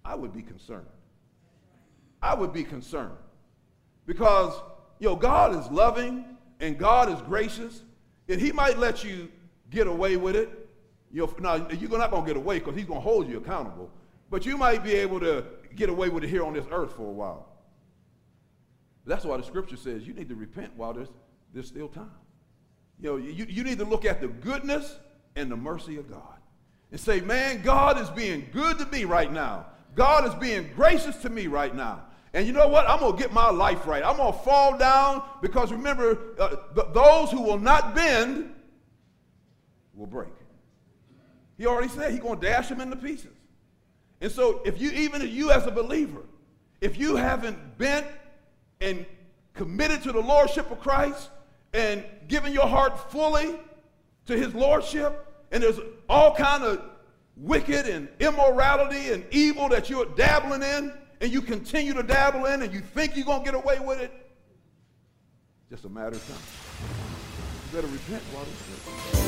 I would be concerned. I would be concerned because, God is loving and God is gracious, and he might let you get away with it. Now, you're not going to get away because he's going to hold you accountable, but you might be able to get away with it here on this earth for a while. That's why the scripture says you need to repent while there's still time. You need to look at the goodness and the mercy of God and say, man, God is being good to me right now. God is being gracious to me right now. And you know what? I'm going to get my life right. I'm going to fall down because remember, those who will not bend will break. He already said he's going to dash them into pieces. And so even if you as a believer, if you haven't bent and committed to the lordship of Christ and given your heart fully to his lordship, and there's all kind of wicked and immorality and evil that you're dabbling in, and you continue to dabble in, and you think you're going to get away with it, just a matter of time. You better repent while it's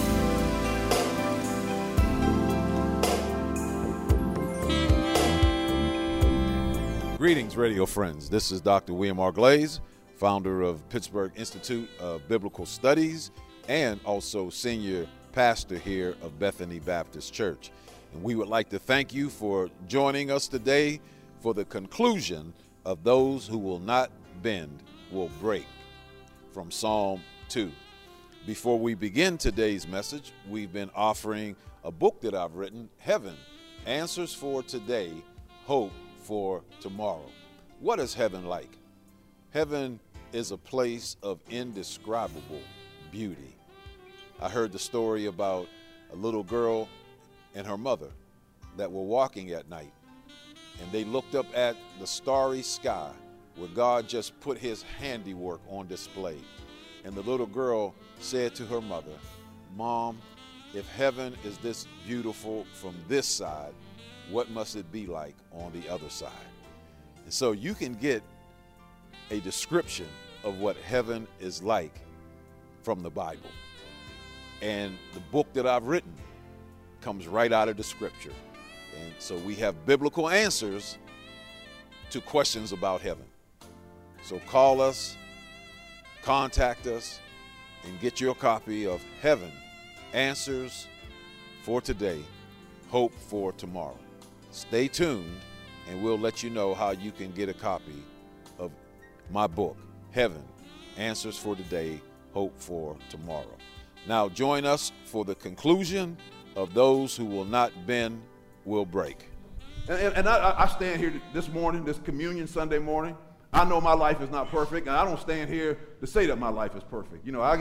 good. Greetings, radio friends. This is Dr. William R. Glaze, founder of Pittsburgh Institute of Biblical Studies and also senior pastor here of Bethany Baptist Church. And we would like to thank you for joining us today for the conclusion of those who will not bend will break from Psalm 2. Before we begin today's message, we've been offering a book that I've written, Heaven, Answers for Today, Hope for Tomorrow. What is heaven like? Heaven is a place of indescribable beauty. I heard the story about a little girl and her mother that were walking at night, and they looked up at the starry sky where God just put his handiwork on display. And the little girl said to her mother, "Mom, if heaven is this beautiful from this side, what must it be like on the other side?" And so you can get a description of what heaven is like from the Bible. And the book that I've written comes right out of the scripture. And so we have biblical answers to questions about heaven. So call us, contact us, and get your copy of Heaven, Answers for Today, Hope for Tomorrow. Stay tuned, and we'll let you know how you can get a copy of my book, Heaven, Answers for Today, Hope for Tomorrow. Now join us for the conclusion of those who will not bend will break. And I stand here this morning, this communion Sunday morning. I know my life is not perfect, and I don't stand here to say that my life is perfect. I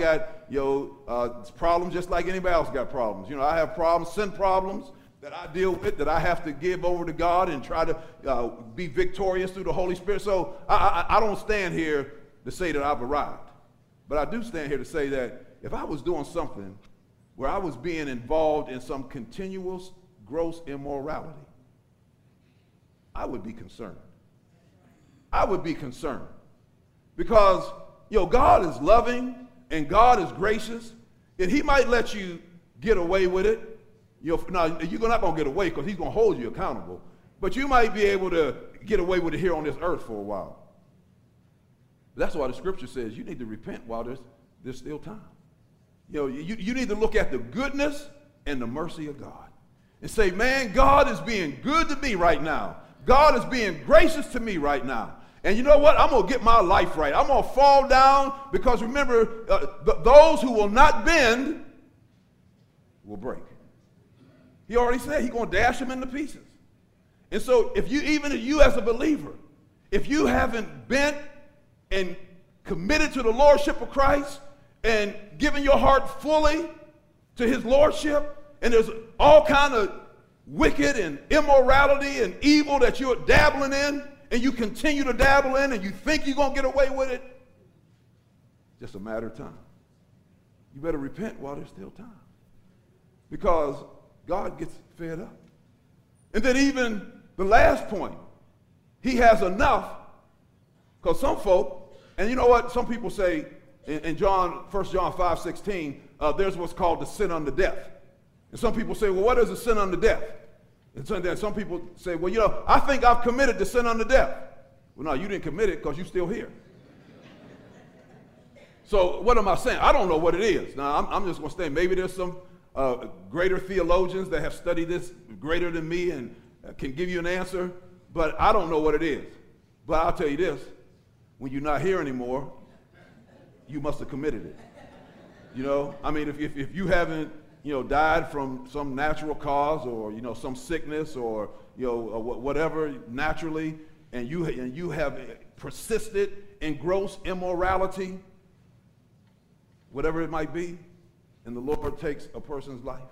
got problems just like anybody else got problems. I have problems, sin problems that I deal with, that I have to give over to God and try to be victorious through the Holy Spirit. So I don't stand here to say that I've arrived. But I do stand here to say that if I was doing something where I was being involved in some continuous gross immorality, I would be concerned. I would be concerned because, God is loving and God is gracious, and he might let you get away with it. Now, you're not going to get away because he's going to hold you accountable, but you might be able to get away with it here on this earth for a while. That's why the scripture says you need to repent while there's still time. You need to look at the goodness and the mercy of God and say, man, God is being good to me right now. God is being gracious to me right now. And you know what? I'm going to get my life right. I'm going to fall down because remember, those who will not bend will break. He already said he's going to dash them into pieces. And so even if you as a believer, if you haven't bent and committed to the lordship of Christ and given your heart fully to his lordship, and there's all kind of wicked and immorality and evil that you're dabbling in, and you continue to dabble in, and you think you're going to get away with it, just a matter of time. You better repent while there's still time, because God gets fed up. And then even the last point, he has enough, because some folk, and you know what, some people say in 1 John 5:16, there's what's called the sin unto death. And some people say, well, what is a sin unto death? And some people say, well, you know, I think I've committed the sin unto death. Well, no, you didn't commit it because you're still here. So what am I saying? I don't know what it is. Now, I'm just going to say maybe there's some greater theologians that have studied this greater than me and can give you an answer, but I don't know what it is. But I'll tell you this, when you're not here anymore, you must have committed it. You know, I mean, if you haven't, you know, died from some natural cause or, you know, some sickness or, you know, whatever naturally, and you have persisted in gross immorality, whatever it might be, and the Lord takes a person's life,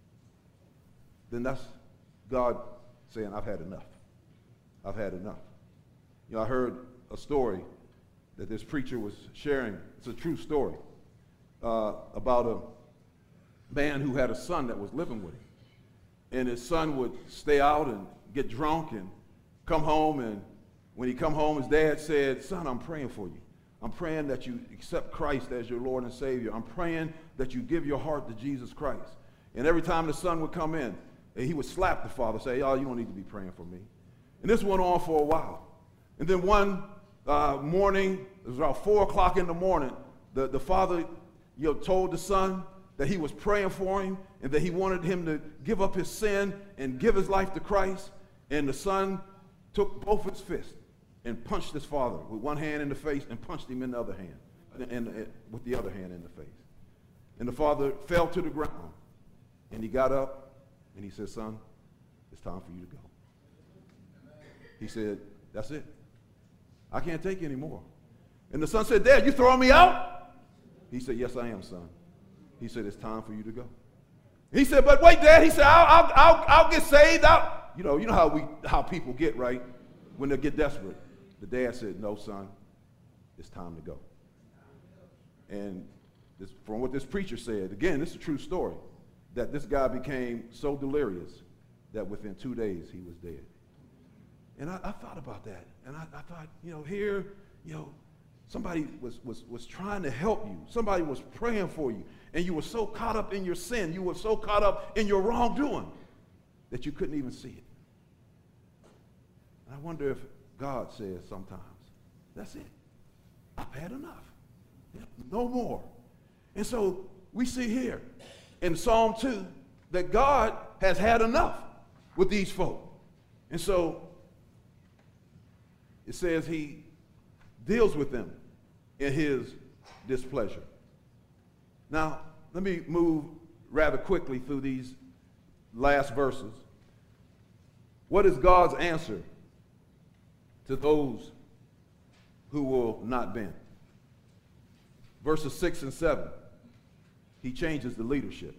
then that's God saying, I've had enough. I've had enough. You know, I heard a story that this preacher was sharing. It's a true story about a man who had a son that was living with him. And his son would stay out and get drunk and come home, and when he come home, his dad said, son, I'm praying for you. I'm praying that you accept Christ as your Lord and Savior. I'm praying that you give your heart to Jesus Christ. And every time the son would come in, he would slap the father, say, oh, you don't need to be praying for me. And this went on for a while. And then one morning, it was about 4 o'clock in the morning, the father, you know, told the son that he was praying for him and that he wanted him to give up his sin and give his life to Christ. And the son took both his fists and punched his father with one hand in the face and punched him in the other hand, and with the other hand in the face. And the father fell to the ground, and he got up, and he said, son, it's time for you to go. He said, that's it. I can't take any more. And the son said, Dad, you throwing me out? He said, yes, I am, son. He said, it's time for you to go. He said, but wait, Dad. He said, I'll get saved. You know how people get, right, when they get desperate. The dad said, no, son, it's time to go. And from what this preacher said, again, this is a true story, that this guy became so delirious that within 2 days he was dead. And I thought about that. And I thought, you know, here, you know, somebody was trying to help you. Somebody was praying for you. And you were so caught up in your sin. You were so caught up in your wrongdoing that you couldn't even see it. And I wonder if God says sometimes, that's it. I've had enough. No more. And so we see here in Psalm 2 that God has had enough with these folk. And so it says he deals with them in his displeasure. Now, let me move rather quickly through these last verses. What is God's answer to those who will not bend? Verses 6 and 7, he changes the leadership.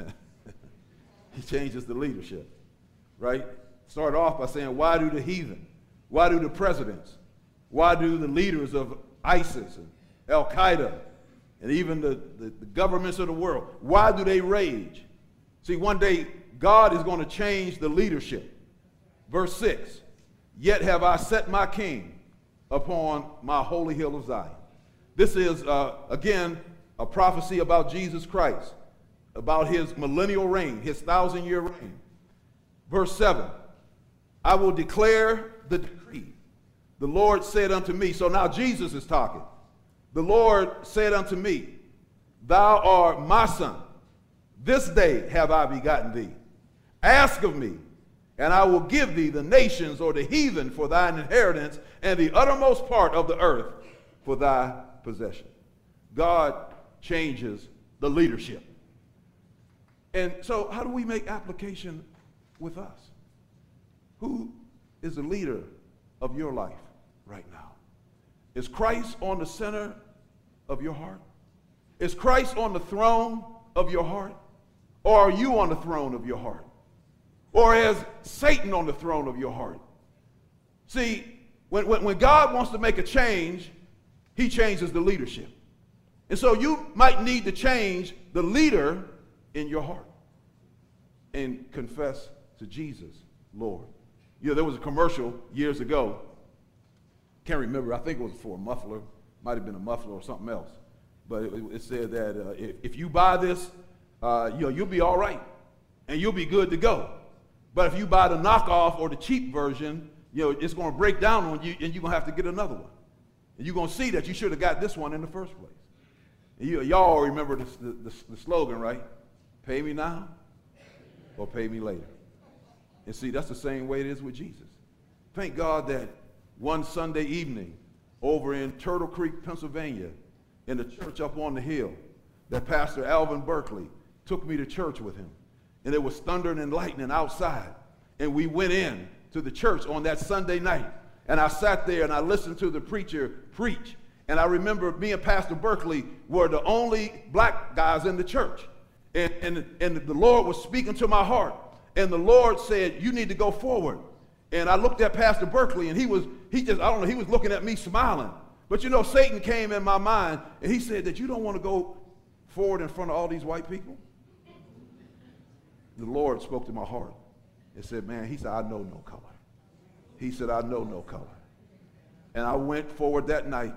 He changes the leadership, right? Start off by saying, why do the heathen, why do the presidents, why do the leaders of ISIS and Al-Qaeda and even the governments of the world, why do they rage? See, one day God is going to change the leadership. Verse 6, yet have I set my king upon my holy hill of Zion. This is, again, a prophecy about Jesus Christ, about his millennial reign, his 1,000-year reign. Verse 7, I will declare the decree. The Lord said unto me, so now Jesus is talking. The Lord said unto me, thou art my son. This day have I begotten thee. Ask of me, and I will give thee the nations or the heathen for thine inheritance, and the uttermost part of the earth for thy possession. God changes the leadership. And so how do we make application with us? Who is the leader of your life right now? Is Christ on the center of your heart? Is Christ on the throne of your heart? Or are you on the throne of your heart? Or is Satan on the throne of your heart? See, when God wants to make a change, he changes the leadership. And so you might need to change the leader in your heart and confess to Jesus, Lord. You know, there was a commercial years ago. Can't remember. I think it was for a muffler. Might have been a muffler or something else. But it said that if you buy this, you'll be all right. And you'll be good to go. But if you buy the knockoff or the cheap version, it's going to break down on you, and you're going to have to get another one. And you're going to see that you should have got this one in the first place. And y'all remember the slogan, right? Pay me now or pay me later. And see, that's the same way it is with Jesus. Thank God that one Sunday evening over in Turtle Creek, Pennsylvania, in the church up on the hill, that Pastor Alvin Berkeley took me to church with him. And it was thundering and lightning outside. And we went in to the church on that Sunday night. And I sat there and I listened to the preacher preach. And I remember me and Pastor Berkeley were the only black guys in the church. And the Lord was speaking to my heart. And the Lord said, you need to go forward. And I looked at Pastor Berkeley, and he was looking at me smiling. But Satan came in my mind, and he said that you don't want to go forward in front of all these white people. The Lord spoke to my heart and said, man, he said, I know no color. He said, I know no color. And I went forward that night,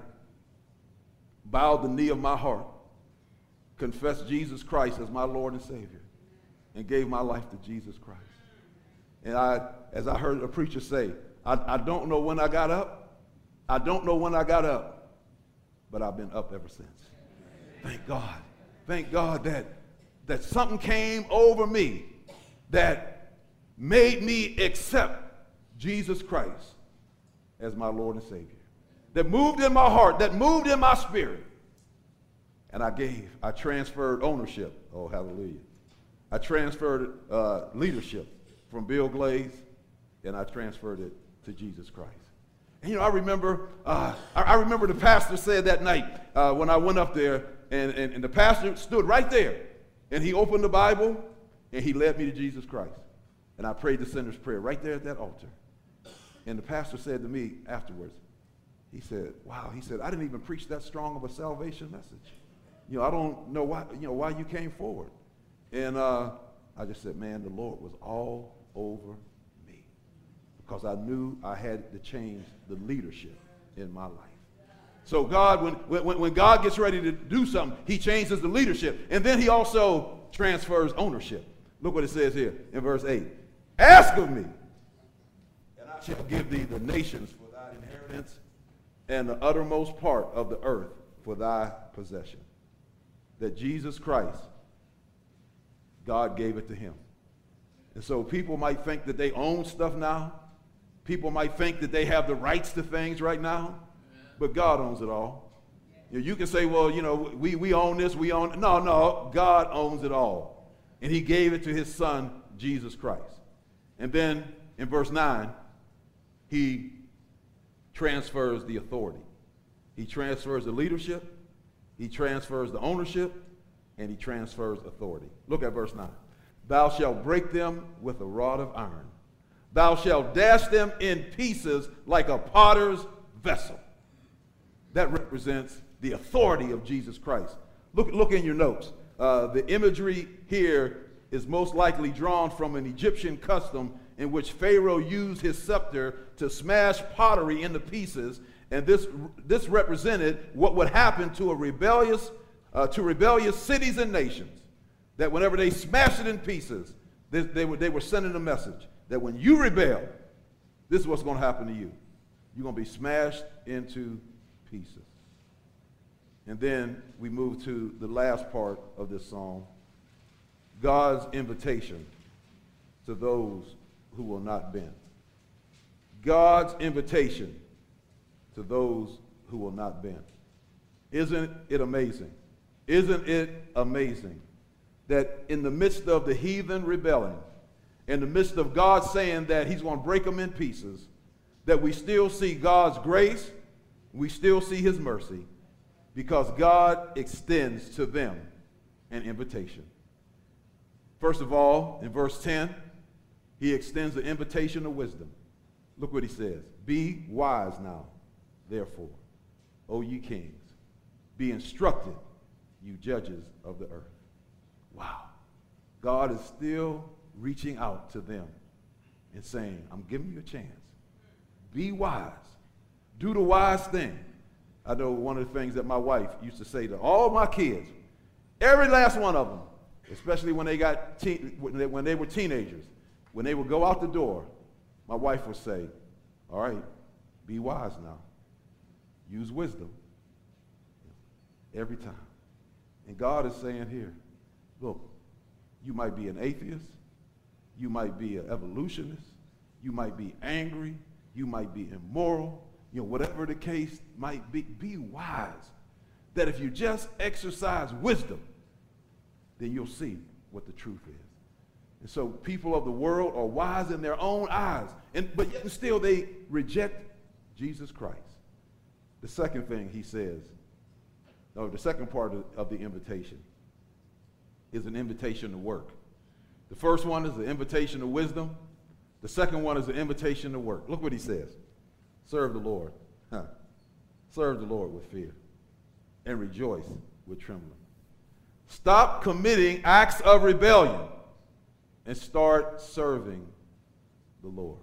bowed the knee of my heart, confessed Jesus Christ as my Lord and Savior, and gave my life to Jesus Christ. And as I heard a preacher say, I don't know when I got up. I don't know when I got up, but I've been up ever since. Thank God. Thank God that something came over me that made me accept Jesus Christ as my Lord and Savior. That moved in my heart, that moved in my spirit. And I transferred ownership. Oh, hallelujah. I transferred leadership from Bill Glaze, and I transferred it to Jesus Christ. And I remember the pastor said that night when I went up there, and the pastor stood right there, and he opened the Bible, and he led me to Jesus Christ. And I prayed the sinner's prayer right there at that altar. And the pastor said to me afterwards, he said, wow, he said, I didn't even preach that strong of a salvation message. I don't know why you came forward. And I just said, man, the Lord was all over me because I knew I had to change the leadership in my life. So God, when God gets ready to do something, he changes the leadership. And then he also transfers ownership. Look what it says here in verse 8. Ask of me, and I shall give thee the nations for thy inheritance and the uttermost part of the earth for thy possession. That Jesus Christ, God gave it to him. And so people might think that they own stuff now. People might think that they have the rights to things right now. But God owns it all. You can say, well, we own this, we own it. No, God owns it all. And he gave it to his son, Jesus Christ. And then in verse 9, he transfers the authority. He transfers the leadership. He transfers the ownership. And he transfers authority. Look at verse 9. Thou shalt break them with a rod of iron. Thou shalt dash them in pieces like a potter's vessel. That represents the authority of Jesus Christ. Look in your notes. The imagery here is most likely drawn from an Egyptian custom in which Pharaoh used his scepter to smash pottery into pieces. And this represented what would happen to rebellious cities and nations. That whenever they smashed it in pieces, they were sending a message that when you rebel, this is what's going to happen to you. You're going to be smashed into pieces. And then we move to the last part of this psalm, God's invitation to those who will not bend. God's invitation to those who will not bend. Isn't it amazing? Isn't it amazing that in the midst of the heathen rebelling, in the midst of God saying that he's going to break them in pieces, that we still see God's grace, we still see his mercy, because God extends to them an invitation. First of all, in verse 10, he extends the invitation of wisdom. Look what he says. Be wise now, therefore, O ye kings. Be instructed, you judges of the earth. Wow. God is still reaching out to them and saying, I'm giving you a chance. Be wise. Do the wise thing. I know one of the things that my wife used to say to all my kids, every last one of them, especially when they were teenagers, when they would go out the door, my wife would say, all right, be wise now. Use wisdom every time. And God is saying here, look, you might be an atheist. You might be an evolutionist. You might be angry. You might be immoral. You know, whatever the case might be wise. That if you just exercise wisdom, then you'll see what the truth is. And so people of the world are wise in their own eyes, but yet still they reject Jesus Christ. The second thing he says, or the second part of the invitation is an invitation to work. The first one is the invitation to wisdom. The second one is the invitation to work. Look what he says. Serve the Lord. Serve the Lord with fear and rejoice with trembling. Stop committing acts of rebellion and start serving the Lord.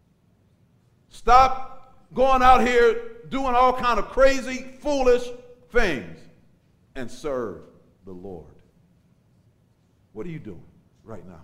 Stop going out here doing all kind of crazy, foolish things and serve the Lord. What are you doing right now?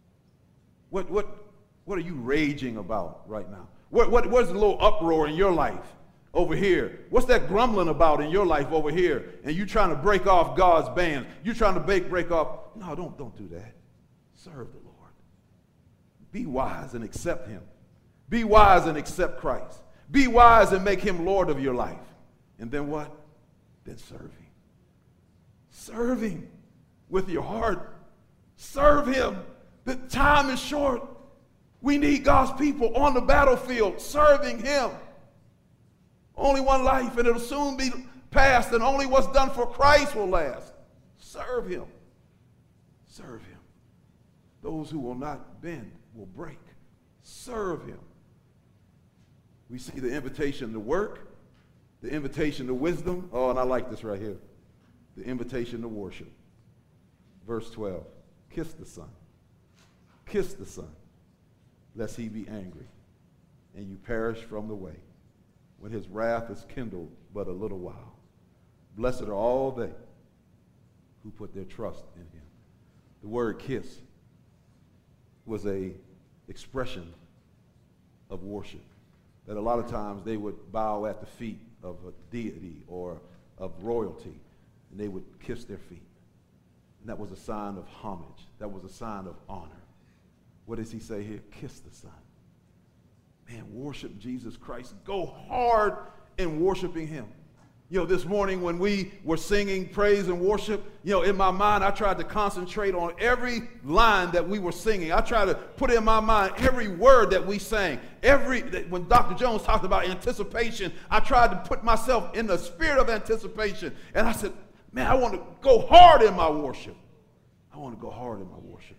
What are you raging about right now? What's the little uproar in your life over here? What's that grumbling about in your life over here? And you trying to break off God's bands. You trying to break off. No, don't do that. Serve the Lord. Be wise and accept him. Be wise and accept Christ. Be wise and make him Lord of your life. And then what? Then serve him. Serve him with your heart. Serve him. The time is short. We need God's people on the battlefield serving him. Only one life, and it'll soon be past, and only what's done for Christ will last. Serve him. Serve him. Those who will not bend will break. Serve him. We see the invitation to work, the invitation to wisdom. Oh, and I like this right here. The invitation to worship. Verse 12. Kiss the Son. Kiss the Son, lest he be angry, and you perish from the way, when his wrath is kindled but a little while. Blessed are all they who put their trust in him. The word kiss was a expression of worship, that a lot of times they would bow at the feet of a deity or of royalty, and they would kiss their feet. And that was a sign of homage. That was a sign of honor. What does he say here? Kiss the Son. Man, worship Jesus Christ. Go hard in worshiping him. You know, this morning when we were singing praise and worship, you know, in my mind, I tried to concentrate on every line that we were singing. I tried to put in my mind every word that we sang. When Dr. Jones talked about anticipation, I tried to put myself in the spirit of anticipation. And I said, man, I want to go hard in my worship. I want to go hard in my worship.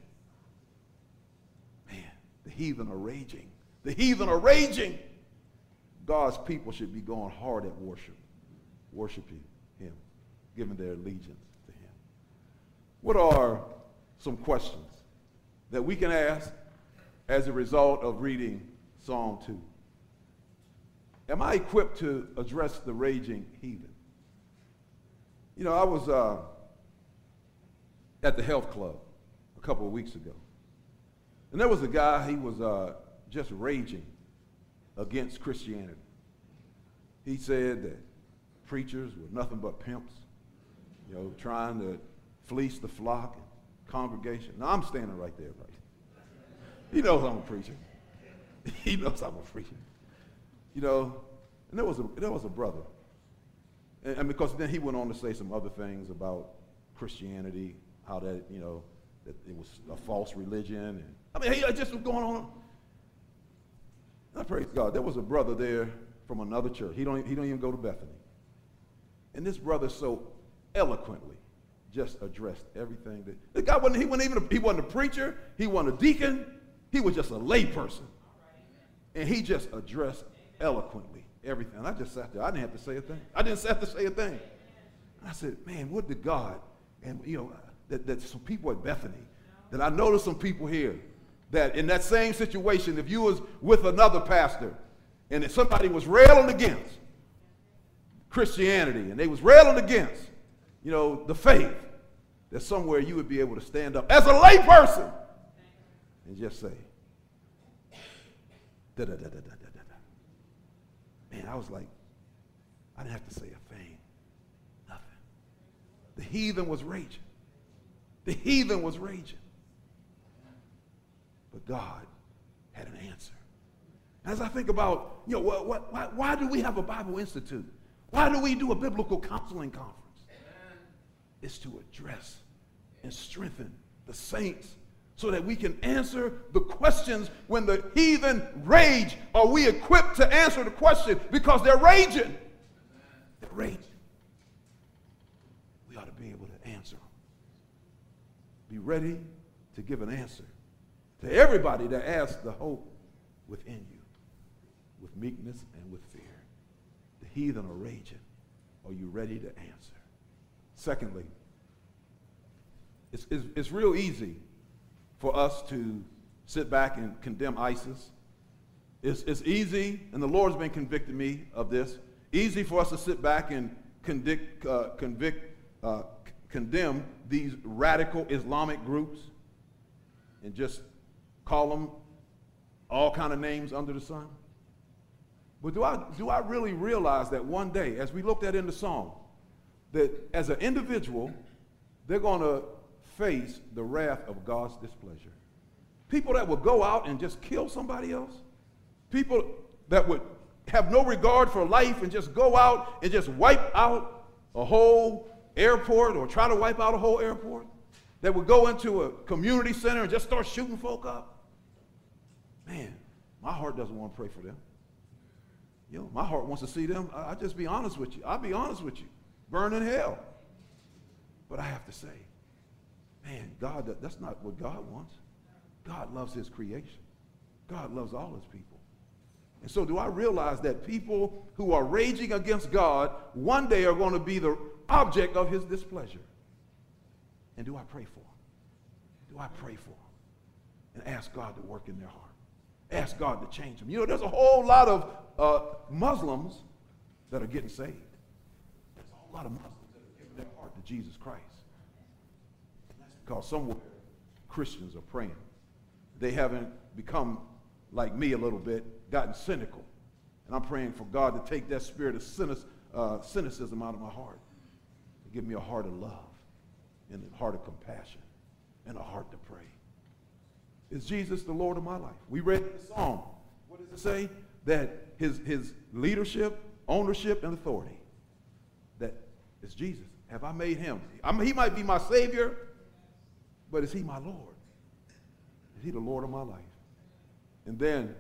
Man, the heathen are raging. The heathen are raging. God's people should be going hard at worship, worshiping him, giving their allegiance to him. What are some questions that we can ask as a result of reading Psalm 2? Am I equipped to address the raging heathen? You know, I was at the health club a couple of weeks ago, and there was a guy, he was just raging against Christianity. He said that preachers were nothing but pimps, you know, trying to fleece the flock and congregation. Now, I'm standing right there, right? He knows I'm a preacher. He knows I'm a preacher. You know, and there was a brother. And because then he went on to say some other things about Christianity, how that, you know, that it was a false religion. And I mean, he just was going on. I praise God. There was a brother there from another church. He don't even go to Bethany. And this brother so eloquently just addressed everything that the guy wasn't. He wasn't a preacher. He wasn't a deacon. He was just a lay person. And he just addressed eloquently everything. And I just sat there. I didn't have to say a thing. I didn't have to say a thing. And I said, man, what did God, and you know, that some people at Bethany, that I noticed some people here, that in that same situation, if you was with another pastor, and if somebody was railing against Christianity, and they was railing against, you know, the faith, that somewhere you would be able to stand up as a lay person and just say, Da-da-da-da-da-da-da. Man, I was like, I didn't have to say a thing. Nothing. The heathen was raging. The heathen was raging. But God had an answer. As I think about, why do we have a Bible Institute? Why do we do a biblical counseling conference? It's to address and strengthen the saints so that we can answer the questions when the heathen rage. Are we equipped to answer the question? Because they're raging. They're raging. We ought to be able to answer them. Be ready to give an answer to everybody that asks the hope within you, with meekness and with fear. The heathen are raging. Are you ready to answer? Secondly, it's real easy for us to sit back and condemn ISIS. It's easy, and the Lord's been convicting me of this, easy for us to sit back and condemn these radical Islamic groups and just call them all kind of names under the sun. But do I really realize that one day, as we looked at in the song, that as an individual, they're going to face the wrath of God's displeasure? People that would go out and just kill somebody else, people that would have no regard for life and just go out and just wipe out a whole airport or try to wipe out a whole airport, that would go into a community center and just start shooting folk up. Man, my heart doesn't want to pray for them. My heart wants to see them, I'll just be honest with you. I'll be honest with you. Burn in hell. But I have to say, man, God, that's not what God wants. God loves his creation. God loves all his people. And so do I realize that people who are raging against God one day are going to be the object of his displeasure? And do I pray for them? Do I pray for them? And ask God to work in their heart. Ask God to change them. There's a whole lot of Muslims that are getting saved. There's a whole lot of Muslims that are giving their heart to Jesus Christ. And that's because somewhere Christians are praying. They haven't become like me a little bit, gotten cynical. And I'm praying for God to take that spirit of cynicism out of my heart. And give me a heart of love and a heart of compassion and a heart to pray. Is Jesus the Lord of my life? We read the song. What does it say? That his leadership, ownership, and authority, that is Jesus. Have I made him? He might be my Savior, but is he my Lord? Is he the Lord of my life? And then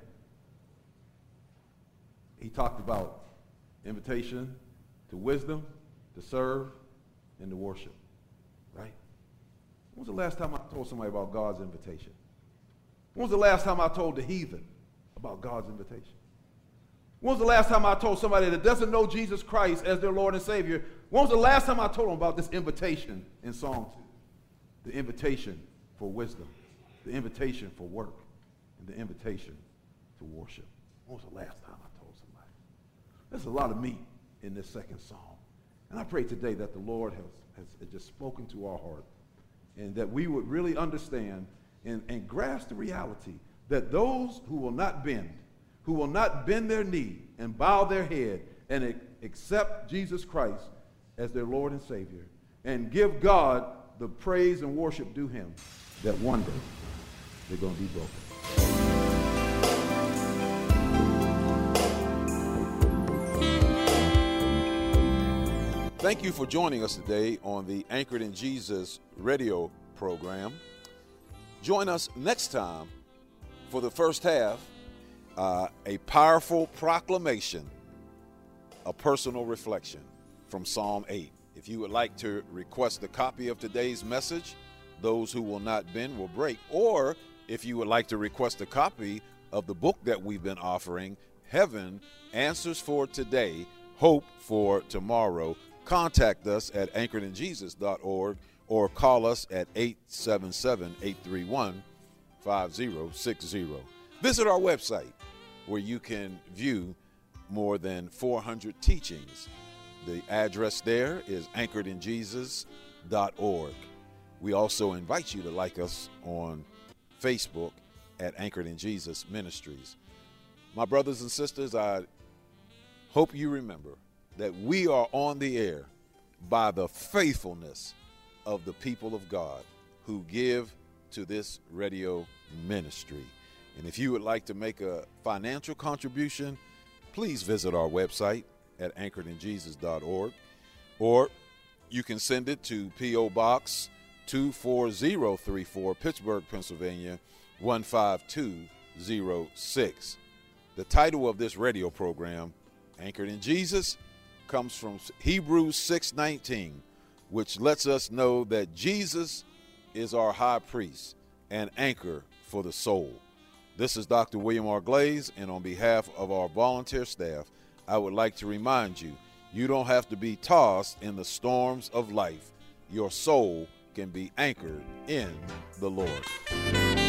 he talked about invitation to wisdom, to serve, and to worship, right? When was the last time I told somebody about God's invitation? When was the last time I told the heathen about God's invitation? When was the last time I told somebody that doesn't know Jesus Christ as their Lord and Savior, when was the last time I told them about this invitation in Psalm 2? The invitation for wisdom, the invitation for work, and the invitation to worship. When was the last time I told somebody? There's a lot of meat in this second psalm. And I pray today that the Lord has just spoken to our heart and that we would really understand and grasp the reality that those who will not bend their knee and bow their head and accept Jesus Christ as their Lord and Savior and give God the praise and worship due him, that one day they're going to be broken. Thank you for joining us today on the Anchored in Jesus radio program. Join us next time for the first half, a powerful proclamation, a personal reflection from Psalm 8. If you would like to request a copy of today's message, Those Who Will Not Bend Will Break, or if you would like to request a copy of the book that we've been offering, Heaven, Answers for Today, Hope for Tomorrow, contact us at anchoredinjesus.org or call us at 877-831-5060. Visit our website where you can view more than 400 teachings. The address there is anchoredinjesus.org. We also invite you to like us on Facebook at Anchored in Jesus Ministries. My brothers and sisters, I hope you remember that we are on the air by the faithfulness of the people of God who give to this radio ministry. And if you would like to make a financial contribution, please visit our website at anchoredinjesus.org, or you can send it to P.O. Box 24034, Pittsburgh, Pennsylvania 15206. The title of this radio program, Anchored in Jesus, comes from Hebrews 6:19, which lets us know that Jesus is our high priest and anchor for the soul. This is Dr. William R. Glaze, and on behalf of our volunteer staff, I would like to remind you, you don't have to be tossed in the storms of life. Your soul can be anchored in the Lord.